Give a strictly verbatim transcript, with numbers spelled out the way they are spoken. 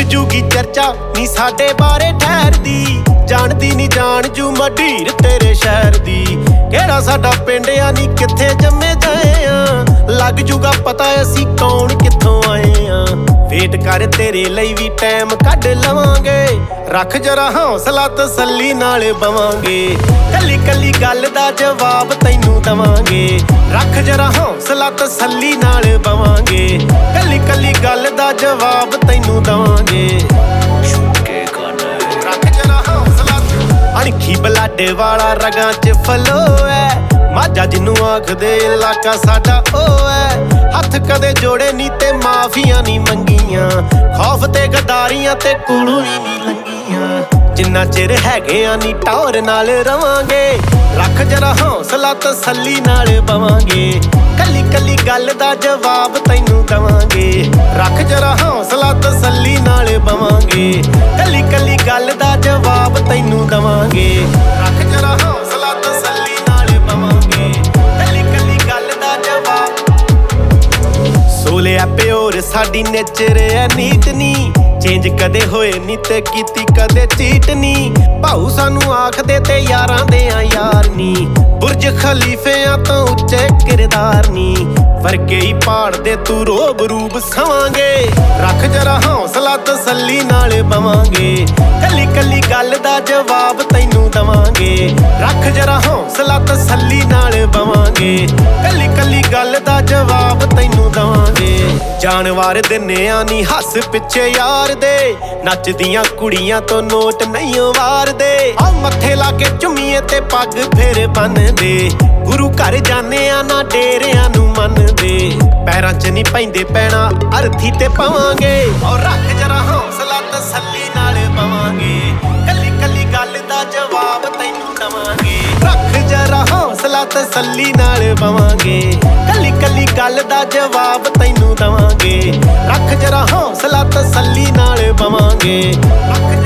ਜੂਗੀ ਚਰਚਾ ਨੀ ਸਾਡੇ ਬਾਰੇ ਠਹਿਰਦੀ। ਜਾਣਦੀ ਨੀ ਜਾਣ ਜੂ ਮਢੀਰ ਤੇਰੇ ਸ਼ਹਿਰ ਦੀ। ਕਿਹੜਾ ਸਾਡਾ ਪਿੰਡ ਆ ਨੀ ਕਿੱਥੇ ਜੰਮੇ ਜਾਏ ਆ। ਲੱਗ ਜੂਗਾ ਪਤਾ ਅਸੀਂ ਕੌਣ ਕਿੱਥੋਂ ਆਏ ਆ। ਵੇਟ ਕਰ ਤੇਰੇ ਲਈ ਵੀ ਟਾਈਮ ਕੱਢ ਲਵਾਂਗੇ। ਰੱਖ ਜਰਾ ਹੌਸਲਾ ਤਸੱਲੀ ਨਾਲ ਬਵਾਂਗੇ। ਕੱਲੀ ਕੱਲੀ ਗੱਲ ਦਾ ਜਵਾਬ ਤੈਨੂੰ ਦਵਾਂਗੇ। ਰੱਖ ਜਰਾ ਹੌਸਲਾ ਤਸੱਲੀ ਨਾਲ ਬਵਾਂਗੇ। ਕੱਲੀ ਕੱਲੀ ਗੱਲ ਦਾ ਜਵਾਬ ਤੈਨੂੰ ਦਵਾਂਗੇ। ਰੱਖ ਜਰਾ ਹੌਸਲਾ ਅਣਖੀ ਬਲਾਡੇ ਵਾਲਾ ਰਗਾਂ ਚ ਫਲੋ ਐ। ਮਾਝਾ ਜਿਹਨੂੰ ਆਖਦੇ ਇਲਾਕਾ ਸਾਡਾ ਉਹ ਐ। ਹੱਥ ਕਦੇ ਜੋੜੇ ਨੀ ਤੇ ਮਾਫੀਆਂ ਨੀ ਮੰਗੀਆਂ। ਖੌਫ ਤੇ ਗਦਾਰੀਆਂ ਤੇ ਕੋਲੋਂ ਵੀ ਨੀ ਲੰਗੀਆਂ। ਜਿੰਨਾ ਚਿਰ ਹੈਗੇ ਆ ਨੀ ਟੌਰ ਨਾਲ ਰਵਾਂਗੇ। ਰੱਖ ਜਰਾ ਹੌਸਲਾ ਤਸੱਲੀ ਨਾਲ ਬਵਾਂਗੇ। ਕੱਲੀ ਕੱਲੀ ਗੱਲ ਦਾ ਜਵਾਬ ਤੈਨੂੰ ਦਵਾਂਗੇ। ਰੱਖ ਜਰਾ ਹੌਸਲਾ ਤਸੱਲੀ ਨਾਲ ਬਵਾਂਗੇ। ਕੱਲੀ ਕੱਲੀ ਗੱਲ ਦਾ ਜਵਾਬ ਤੈਨੂੰ ਦਵਾਂਗੇ। ਰੱਖ ਜਰਾ ਹੌਸਲਾ ਤਸੱਲੀ ਨਾਲ ਬਵਾਂਗੇ। ਕੱਲੀ ਕੱਲੀ ਗੱਲ ਦਾ ਜਵਾਬ। ਸੋਲਿਆ ਪਿਓਰ ਸਾਡੀ ਨੇਚਰ ਐ ਨੀਟ ਨੀ। ਚੇਂਜ ਕਦੇ ਹੋਏ ਨੀ ਤੇ ਕੀਤੀ ਕਦੇ ਚੀਟ ਨੀ। ਭਾਊ ਸਾਨੂੰ ਆਖਦੇ ਤੇ ਯਾਰਾਂ ਦੇ ਆ ਯਾਰ ਨੀ। ਬੁਰਜ ਖਲੀਫਿਆਂ ਤੋਂ ਉੱਚੇ ਕਿਰਦਾਰ ਨੀ। ਵਰਗੇ ਹੀ ਪਾੜਦੇ ਤੂੰ ਰੋਬ ਰੂਬ ਸਵਾਂਗੇ। ਰੱਖ ਜਰਾ ਹੌਸਲਾ ਤਸੱਲੀ ਨਾਲ ਬਵਾਂਗੇ। ਕੱਲੀ ਕੱਲੀ ਗੱਲ ਦਾ ਜਵਾਬ ਤੈਨੂੰ ਦਵਾਂਗੇ। ਰੱਖ ਜਰਾ ਹੌਸਲਾ ਤਸੱਲੀ ਨਾਲ ਬਵਾਂਗੇ। ਕੱਲੀ ਕੱਲੀ ਗੱਲ ਦਾ ਜਵਾਬ ਤੈਨੂੰ ਦਵਾਂਗੇ। ਜਾਨਵਰ ਦਿੰਨੇ ਆ ਨੀ ਹੱਸ ਪਿੱਛੇ ਯਾਰ ਦੇ। ਨੱਚਦੀਆਂ ਕੁੜੀਆਂ ਤੋਂ ਨੋਟ ਨਹੀਂ ਵਾਰਦੇ। ਆ ਮੱਥੇ ਲਾ ਕੇ ਝੁੰਮੀਏ ਤੇ ਪੱਗ ਫੇਰ ਬੰਨਦੇ। ਗੁਰੂ ਘਰ ਜਾਂਦੇ ਆ ਨਾ ਡੇਰਿਆਂ ਨੂੰ ਮੰਨਦੇ। ਪੈਰਾਂ ਚ ਨਹੀਂ ਪੈਂਦੇ ਪੈਣਾ ਅਰਥੀ ਤੇ ਪਵਾਂਗੇ। ਔਰ ਰੱਖ ਜਰਾ ਹੌਸਲਾ ਤਸੱਲੀ ਨਾਲ ਬਵਾਂਗੇ। ਕੱਲੀ ਕੱਲੀ ਗੱਲ ਦਾ ਜਵਾਬ ਤੈਨੂੰ ਦਵਾਂਗੇ। ਰੱਖ ਜਰਾ ਹੌਸਲਾ ਤਸੱਲੀ ਨਾਲ ਬਵਾਂਗੇ। ਕੱਲੀ ਕੱਲੀ ਗੱਲ ਦਾ ਜਵਾਬ ਤੈਨੂੰ ਦਵਾਂਗੇ। ਰੱਖ ਜਰਾ ਹੌਸਲਾ ਤਸੱਲੀ ਨਾਲ ਬਵਾਂਗੇ। ਰੱਖ